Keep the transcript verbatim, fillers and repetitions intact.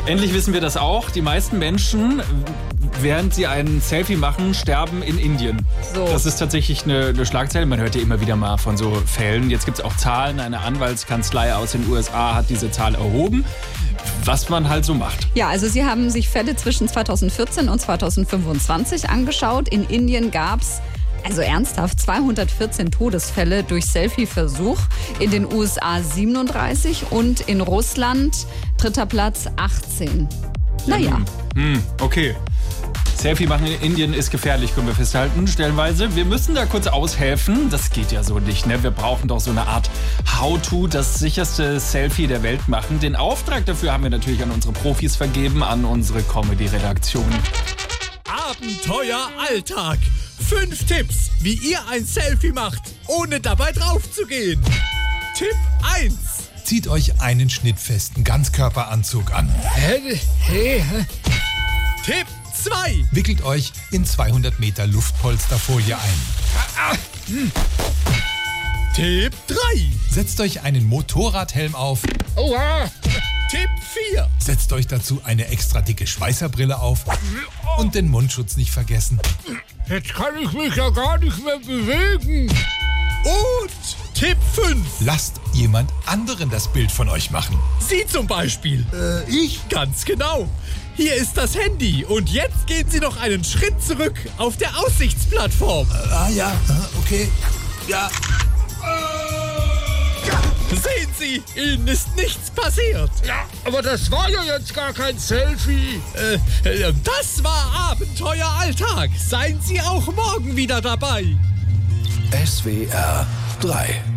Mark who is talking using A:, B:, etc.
A: Endlich wissen wir das auch. Die meisten Menschen, während sie ein Selfie machen, sterben in Indien.
B: So.
A: Das ist tatsächlich eine, eine Schlagzeile. Man hört ja immer wieder mal von so Fällen. Jetzt gibt es auch Zahlen. Eine Anwaltskanzlei aus den U S A hat diese Zahl erhoben, was man halt so macht.
B: Ja, also sie haben sich Fälle zwischen zweitausendvierzehn und zweitausendfünfundzwanzig angeschaut. In Indien gab es also ernsthaft zweihundertvierzehn Todesfälle durch Selfie-Versuch, in den U S A siebenunddreißig und in Russland dritter Platz achtzehn. Naja.
A: Hm, okay. Selfie machen in Indien ist gefährlich, können wir festhalten, stellenweise. Wir müssen da kurz aushelfen. Das geht ja so nicht, ne? Wir brauchen doch so eine Art How-to, das sicherste Selfie der Welt machen. Den Auftrag dafür haben wir natürlich an unsere Profis vergeben, an unsere Comedy-Redaktion.
C: Abenteuer Alltag. Fünf Tipps, wie ihr ein Selfie macht, ohne dabei draufzugehen. Tipp eins.
D: Zieht euch einen schnittfesten Ganzkörperanzug an.
C: Tipp zwei.
D: Wickelt euch in zweihundert Meter Luftpolsterfolie ein.
C: Tipp drei.
D: Setzt euch einen Motorradhelm auf.
C: Tipp vier.
D: Setzt euch dazu eine extra dicke Schweißerbrille auf. Und den Mundschutz nicht vergessen.
E: Jetzt kann ich mich ja gar nicht mehr bewegen.
C: Und Tipp fünf.
D: Lasst jemand anderen das Bild von euch machen.
C: Sie zum Beispiel.
E: Äh, ich?
C: Ganz genau. Hier ist das Handy und jetzt gehen Sie noch einen Schritt zurück auf der Aussichtsplattform.
D: Äh, ah ja, okay. Ja.
C: Sehen Sie, Ihnen ist nichts passiert.
E: Ja, aber das war ja jetzt gar kein Selfie.
C: Äh, das war Abenteuer Alltag. Seien Sie auch morgen wieder dabei.
D: S W R drei